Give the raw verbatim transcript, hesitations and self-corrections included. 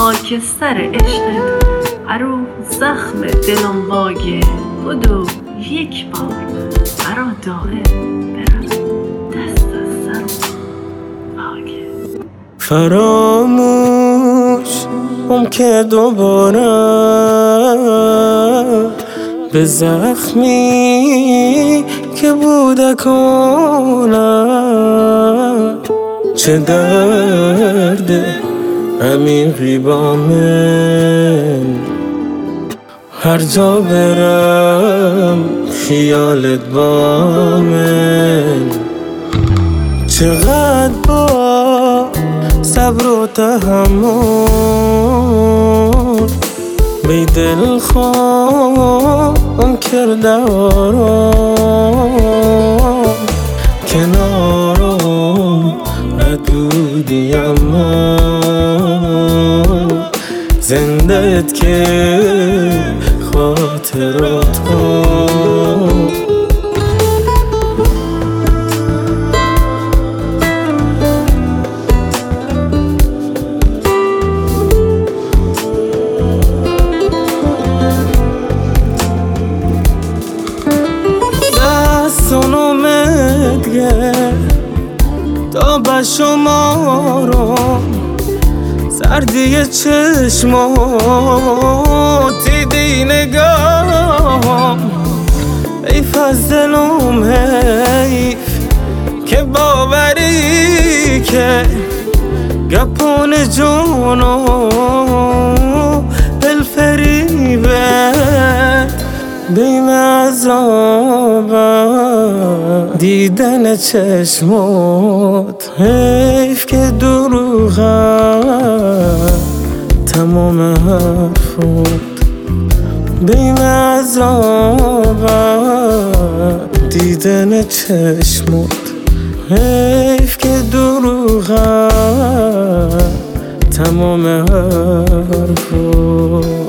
خاکستر عشقت ارو زخم دلم واگه بدو یک بار برا دائم برم دست از سر واگه. فراموش هم که دوباره به زخمی که بوده کنم، چه درده عمیقی با من، هر جا برم خیالت با من. چقدر با صبر و تحمل بی دل خواهم کرده آرام، کنارم ندودی اما زندهت که خاطرات کن. دستونم دیگه تا به شمارم، سردی چشمات دیدی نگاهم، حیف از دلم حیف که باوری که گپون جونو دل فریبه بیم عذاب دیدن چشمات، حیف که دروغه تمام حرفات بیم عذاب دیدن چشمات، حیف که دروغه تمام حرفات.